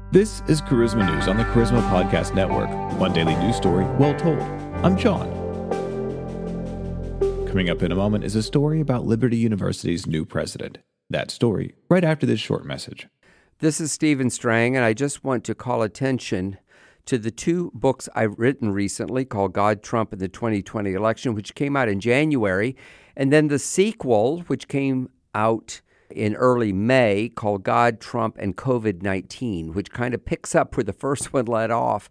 This is Charisma News on the Charisma Podcast Network. One daily news story, well told. I'm John. Coming up in a moment is a story about Liberty University's new president. That story right after this short message. This is Stephen Strang, and I just want to call attention to the two books I've written recently called God, Trump, and the 2020 Election, which came out in January, and then the sequel, which came out in early May, called God, Trump, and COVID-19, which kind of picks up where the first one led off.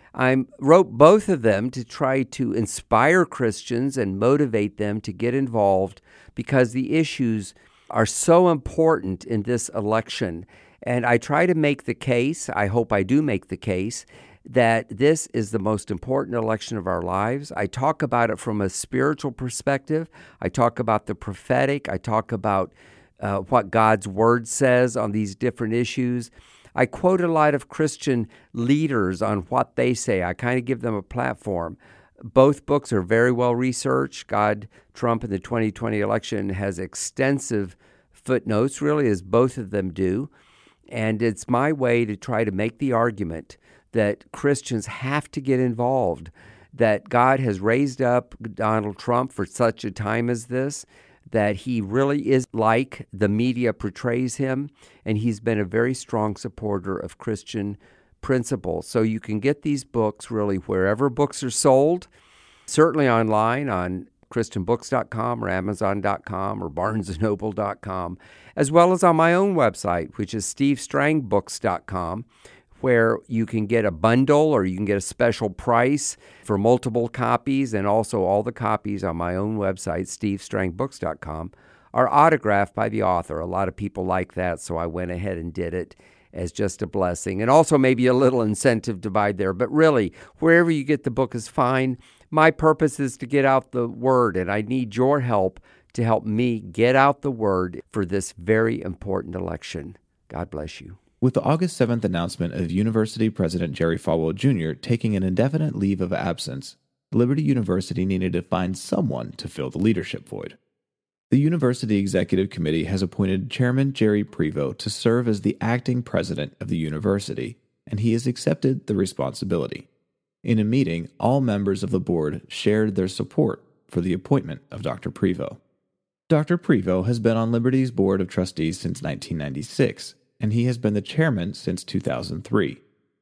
I wrote both of them to try to inspire Christians and motivate them to get involved because the issues are so important in this election. And I try to make the case, I hope I do make the case, that this is the most important election of our lives. I talk about it from a spiritual perspective. I talk about the prophetic. I talk about what God's Word says on these different issues. I quote a lot of Christian leaders on what they say. I kind of give them a platform. Both books are very well researched. God, Trump, and the 2020 Election has extensive footnotes, really, as both of them do. And it's my way to try to make the argument that Christians have to get involved, that God has raised up Donald Trump for such a time as this, that he really is like the media portrays him, and he's been a very strong supporter of Christian principles. So you can get these books really wherever books are sold, certainly online on christianbooks.com or amazon.com or barnesandnoble.com, as well as on my own website, which is stevestrangbooks.com, where you can get a bundle or you can get a special price for multiple copies, and also all the copies on my own website, stevestrangbooks.com, are autographed by the author. A lot of people like that, so I went ahead and did it as just a blessing, and also maybe a little incentive to buy there. But really, wherever you get the book is fine. My purpose is to get out the word, and I need your help to help me get out the word for this very important election. God bless you. With the August 7th announcement of University President Jerry Falwell Jr. taking an indefinite leave of absence, Liberty University needed to find someone to fill the leadership void. The University Executive Committee has appointed Chairman Jerry Prevost to serve as the acting president of the university, and he has accepted the responsibility. In a meeting, all members of the board shared their support for the appointment of Dr. Prevost. Dr. Prevost has been on Liberty's Board of Trustees since 1996, and he has been the chairman since 2003.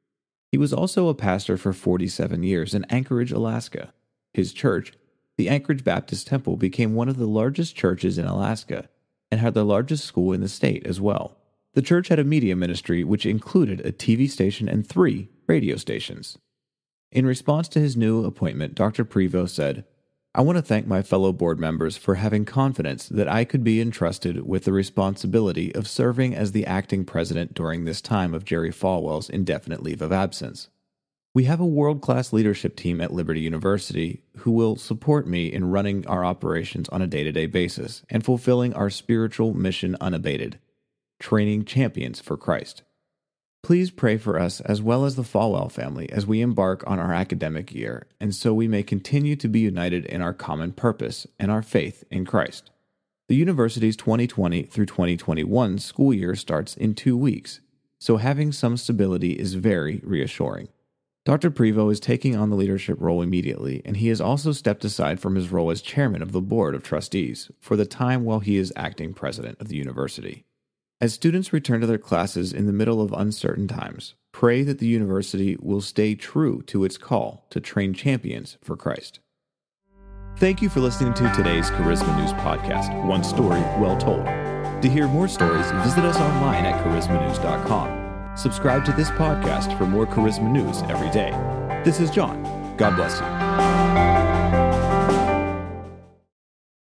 He was also a pastor for 47 years in Anchorage, Alaska. His church, the Anchorage Baptist Temple, became one of the largest churches in Alaska and had the largest school in the state as well. The church had a media ministry which included a TV station and 3 radio stations. In response to his new appointment, Dr. Prevost said, "I want to thank my fellow board members for having confidence that I could be entrusted with the responsibility of serving as the acting president during this time of Jerry Falwell's indefinite leave of absence. We have a world-class leadership team at Liberty University who will support me in running our operations on a day-to-day basis and fulfilling our spiritual mission unabated, training champions for Christ. Please pray for us as well as the Falwell family as we embark on our academic year, and so we may continue to be united in our common purpose and our faith in Christ." The university's 2020 through 2021 school year starts in 2 weeks, so having some stability is very reassuring. Dr. Prevost is taking on the leadership role immediately, and he has also stepped aside from his role as chairman of the Board of Trustees for the time while he is acting president of the university. As students return to their classes in the middle of uncertain times, pray that the university will stay true to its call to train champions for Christ. Thank you for listening to today's Charisma News podcast, one story well told. To hear more stories, visit us online at charismanews.com. Subscribe to this podcast for more Charisma News every day. This is John. God bless you.